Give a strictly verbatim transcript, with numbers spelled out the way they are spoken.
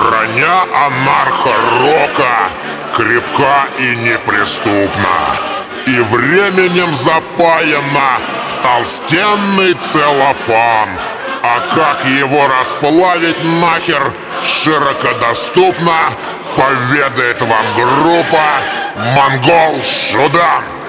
Броня анархо-рока крепка и неприступна, и временем запаяна в толстенный целлофан. А как его расплавить нахер широко доступно, поведает вам группа Монгол Шудан.